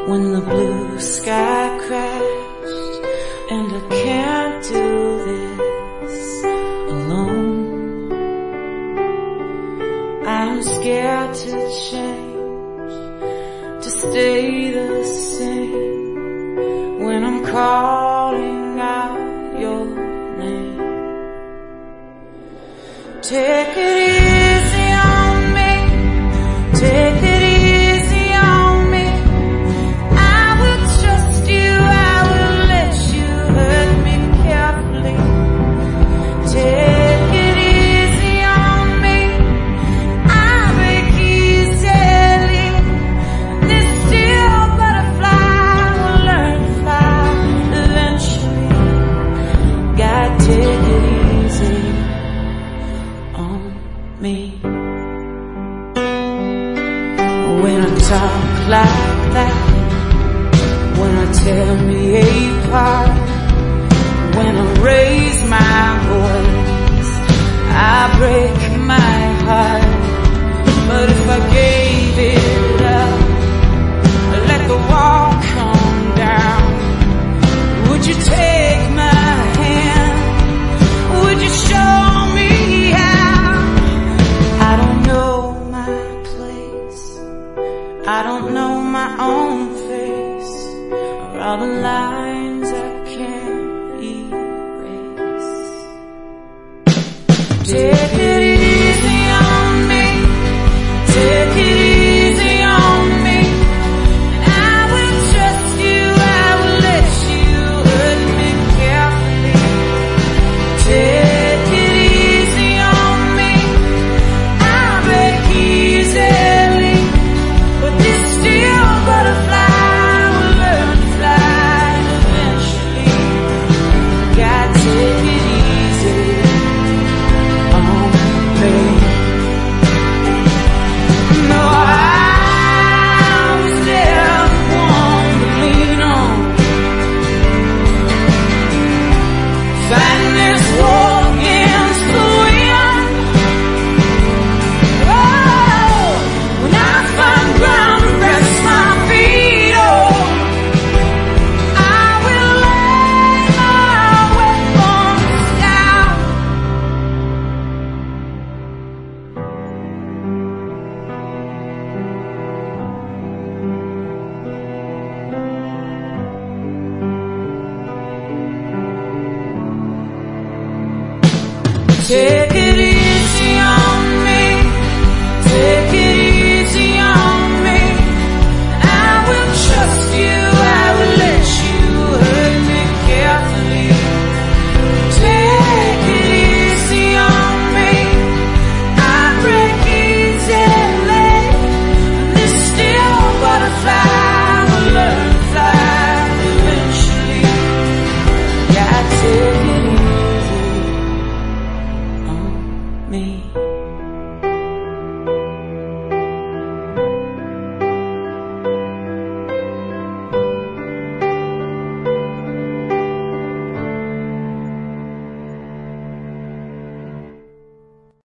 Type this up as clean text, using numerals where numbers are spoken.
when the blue sky crashed, and I can't do this alone. I'm scared to change, to stay the same when I'm calling out your name. Take it easy on me, take it easy on me. I will trust you, I will let you hurt me carefully. Take it easy on me, I break easily. This steel butterfly will learn to fly eventually. God, take it easy on me. When I talk like that, when I tear me apart, when I raise my voice, I break my heart. But if I gave it up, let the wall come down, would you take my hand? Would you show me how? I don't know my place, I don't know my own face, or all the lies